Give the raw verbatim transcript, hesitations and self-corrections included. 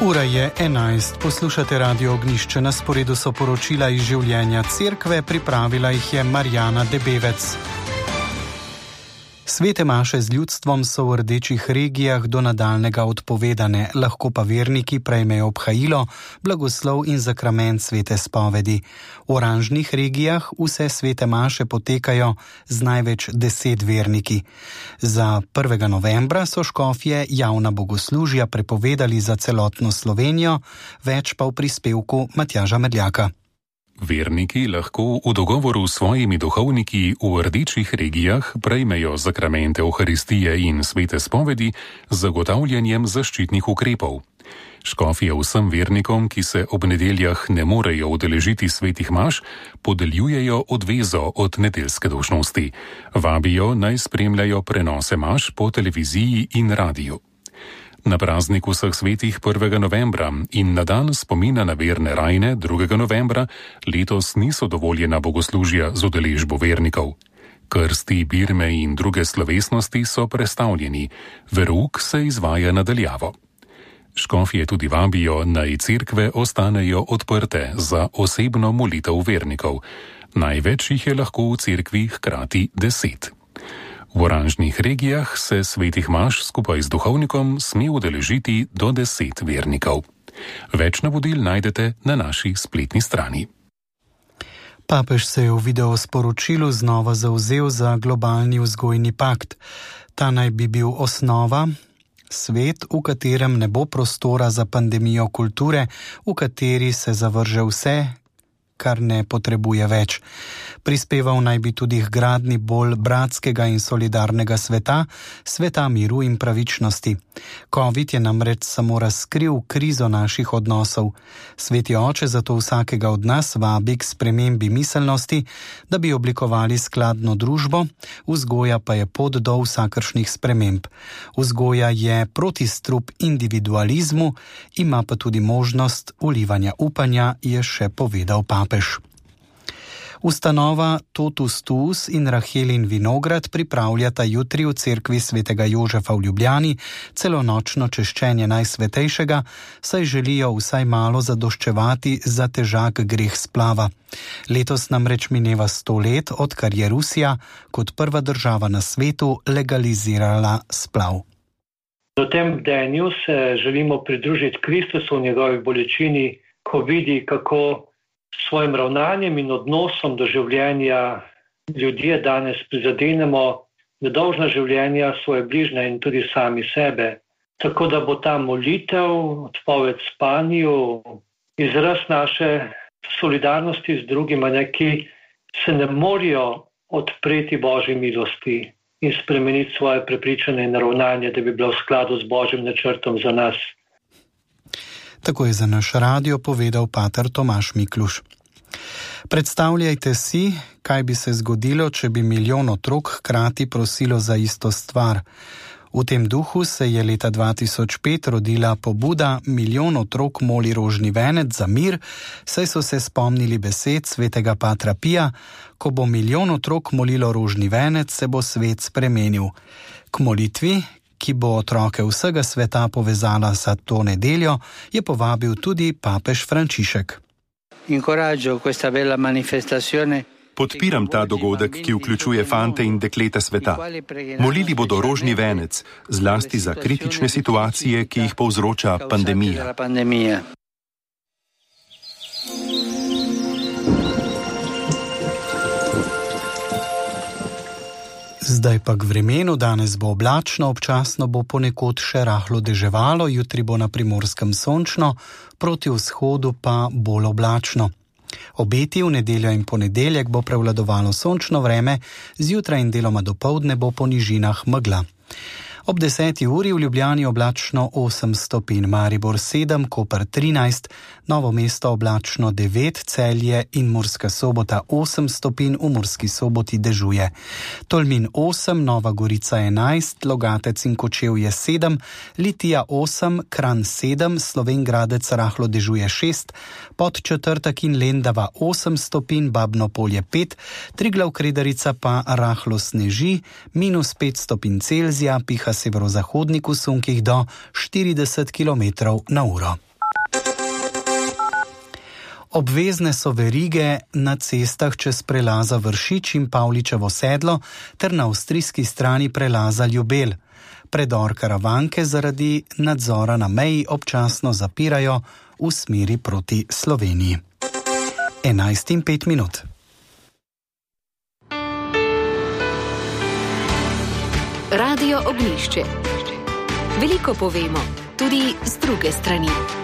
Ura je enajst, poslušate Radio Ognjišče, na sporedu so poročila iz življenja cerkve, pripravila jih je Marjana Debevec. Svete maše z ljudstvom so v rdečih regijah do nadaljnega odpovedane, lahko pa verniki prejmejo obhajilo, blagoslov in zakrament svete spovedi. V oranžnih regijah vse svete maše potekajo z največ deset verniki. Za prvega novembra so škofje javna bogoslužja prepovedali za celotno Slovenijo, več pa v prispevku Matjaža Medljaka. Verniki lahko v dogovoru s svojimi duhovniki v rdečih regijah prejmejo zakramente Euharistije in svete spovedi z zagotavljanjem zaščitnih ukrepov. Škofje vsem vernikom, ki se ob nedeljah ne morejo udeležiti svetih maš, podeljujejo odvezo od nedeljske dolžnosti. Vabijo naj spremljajo prenose maš po televiziji in radiju. Na praznik vseh svetih prvega novembra in na dan spomina na verne rajne drugega novembra letos niso dovoljena bogoslužja z udeležbo vernikov. Krsti, birme in druge slovesnosti so prestavljeni, verouk se izvaja nadaljavo. Škofje tudi vabijo, naj cerkve ostanejo odprte za osebno molitev vernikov. Največ jih je lahko v cerkvi hkrati deset. V oranžnih regijah se svetih maš skupaj z duhovnikom sme udeležiti do deset vernikov. Več navodil najdete na naši spletni strani. Papež se je v videosporočilu znova zavzel za globalni vzgojni pakt. Ta naj bi bil osnova, svet, v katerem ne bo prostora za pandemijo kulture, v kateri se zavrže vse, kar ne potrebuje več. Prispeval naj bi tudi k gradnji bolj bratskega in solidarnega sveta, sveta miru in pravičnosti. Covid je namreč samo razkril krizo naših odnosov. Sveti oče zato vsakega od nas vabi k spremembi miselnosti, da bi oblikovali skladno družbo, vzgoja pa je pot do vsakršnih sprememb. Vzgoja je protistrup individualizmu, ima pa tudi možnost vlivanja upanja, je še povedal papež. Ustanova Totus Tuus in Rahelin Vinograd pripravljata jutri v cerkvi svetega Jožefa v Ljubljani celonočno češčenje Najsvetejšega, saj želijo vsaj malo zadoščevati za težak greh splava. Letos namreč mineva sto let, odkar je Rusija kot prva država na svetu legalizirala splav. V tem bdenju se želimo pridružiti Kristusu v njegovi bolečini, ko vidi, kako s svojim ravnanjem in odnosom do življenja ljudje danes prizadenemo nedolžna življenja svoje bližnje in tudi sami sebe. Tako da bo ta molitev, odpoved spanju, izraz naše solidarnosti z drugima, ki se ne morejo odpreti Božji milosti in spremeniti svoje prepričanje in ravnanje, da bi bilo v skladu z Božjim načrtom za nas. Tako je za naš radio povedal pater Tomaž Mikluš. Predstavljajte si, kaj bi se zgodilo, če bi milijon otrok hkrati prosilo za isto stvar. V tem duhu se je leta dva tisoč pet rodila pobuda Milijon otrok moli rožni venec za mir, saj so se spomnili besed svetega patra Pija: ko bo milijon otrok molilo rožni venec, se bo svet spremenil. K molitvi, ki bo otroke vsega sveta povezala za to nedeljo, je povabil tudi papež Frančišek. Podpiram ta dogodek, ki vključuje fante in dekleta sveta. Molili bodo rožni venec, zlasti za kritične situacije, ki jih povzroča pandemija. Zdaj pa k vremenu. Danes bo oblačno, občasno bo ponekod še rahlo deževalo, jutri bo na Primorskem sončno, proti vzhodu pa bolj oblačno. Obeti v nedeljo in ponedeljek bo prevladovalo sončno vreme, zjutraj in deloma dopoldne bo po nižinah megla. Ob deseti uri v Ljubljani oblačno osem stopinj, Maribor sedem, Koper trinajst, Novo mesto oblačno devet, Celje in Murska Sobota osem stopinj, v Murski Soboti dežuje. Tolmin osem, Nova Gorica enajst, Logatec in Kočevje sedem, Litija osem, Kranj sedem, Slovenj Gradec rahlo dežuje šest, Podčetrtek in Lendava osem stopinj, Babno Polje pet, Triglav Kredarica pa rahlo sneži, minus pet stopinj Celzija, piha severozahodnik v sunkih do štirideset kilometrov na uro. Obvezne so verige na cestah čez prelaza Vršič in Pavličevo sedlo ter na avstrijski strani prelaza Ljubelj. Predor Karavanke zaradi nadzora na meji občasno zapirajo v smeri proti Sloveniji. enajst in pet minut. Radio Ognjišče. Veliko povemo, tudi z druge strani.